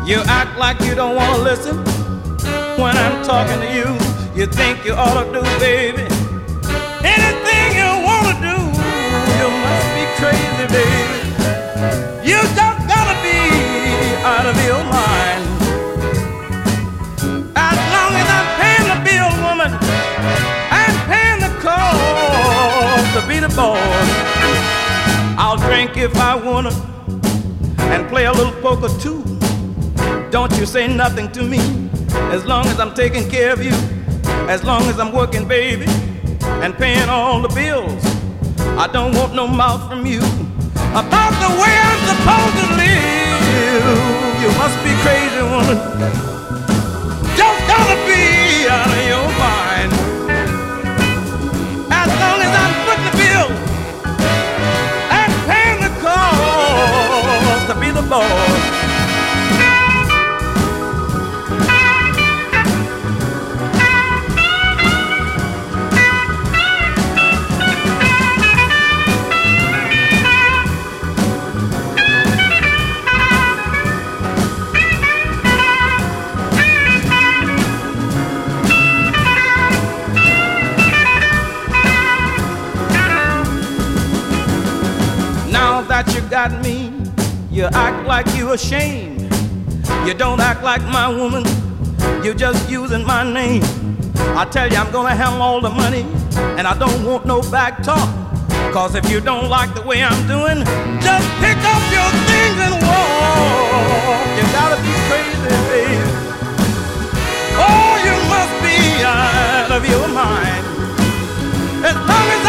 You act like you don't want to listen when I'm talking to you. You think you ought to do, baby, anything you want to do. You must be crazy, baby. You just gotta be out of your mind. As long as I'm paying the bill, woman, I'm paying the cost to be the boss. I'll drink if I wanna and play a little poker too. Don't you say nothing to me as long as I'm taking care of you, as long as I'm working, baby, and paying all the bills. I don't want no mouth from you about the way I'm supposed to live. You must be crazy, woman. Just gotta be out of your mind. As long as I'm putting the bill and paying the cost to be the boss. That you got me, you act like you ashamed. You don't act like my woman, you're just using my name. I tell you I'm gonna have all the money, and I don't want no back talk. Cause if you don't like the way I'm doing, just pick up your things and walk. You gotta be crazy, baby. Oh, you must be out of your mind. As long as